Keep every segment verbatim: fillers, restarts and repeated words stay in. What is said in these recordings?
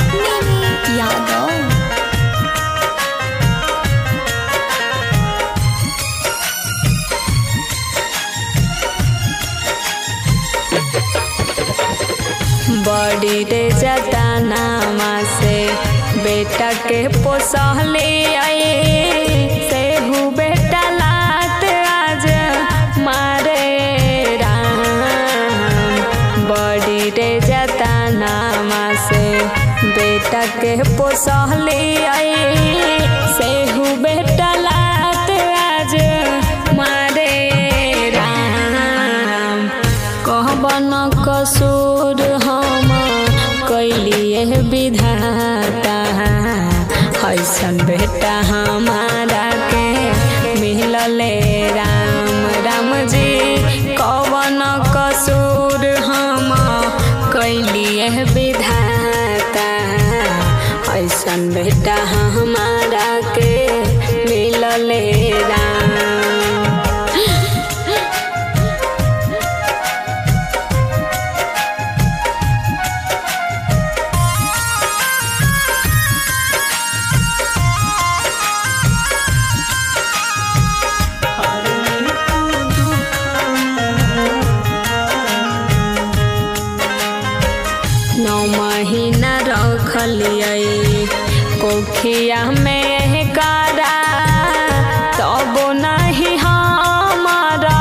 Mimi Yadav। बड़ी रे जतनामा से बेटा के पोसहले आए सेहू बेटा लात आज मारे राम। बड़ी रे जतनामा से बेटा के पोसहले आए सेहू बेटा लात आज मारे राम। कहबन कसूर हम कैलिए विधाता ऐसन बेटा हमारा के मिलले राम। राम जी कवन कसूर हम कैलिए विधाता ऐसन बेटा हमारा के मिलले राम। नौ महीना रखलिए कोखिया में कारा तब नहीं हमारा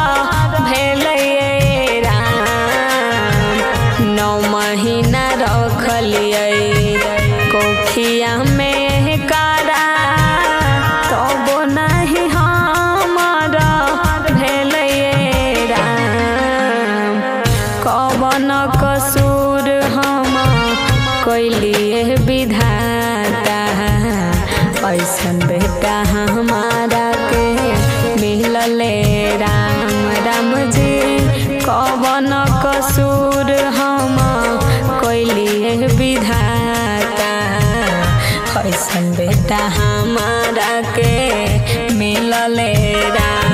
भेलिए राम। नौ महीना रखलिए कोखिया में कारा तब नहीं हमारा भेलिए राम। कवन कसूर हम कैलिए विधाता ऐसन बेटा हमारा के मिलले राम। राम जी कवन कसूर हम कैलिए विधाता ऐसन बेटा हमारा के मिलले Ram.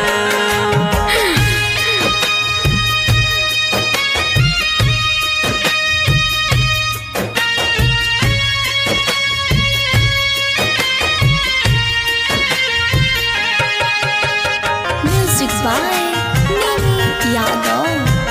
Music by Mimi Yadav।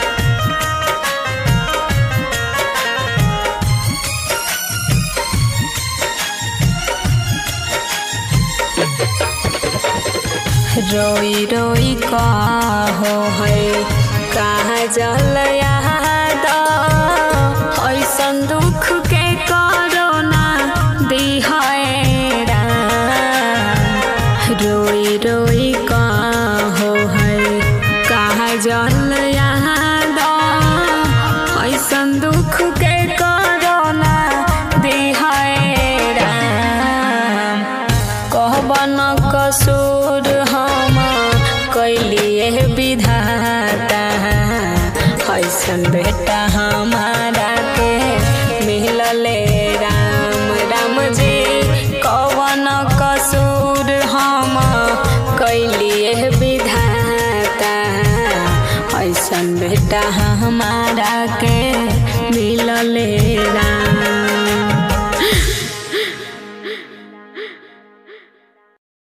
रोई रोई कहो है कहाँ जल याद ऐसन दुख के करोना दिहाए राम। रोई रोई कहो है कहाँ जल याद ऐसन दुख के करोना दिहाए राम। कहबन कसूर हम कैलिए विधाता ऐसन बेटा हमारा के मिलले राम। राम जी कवन कसूर हम कैलिए विधाता ऐसन बेटा हमारा के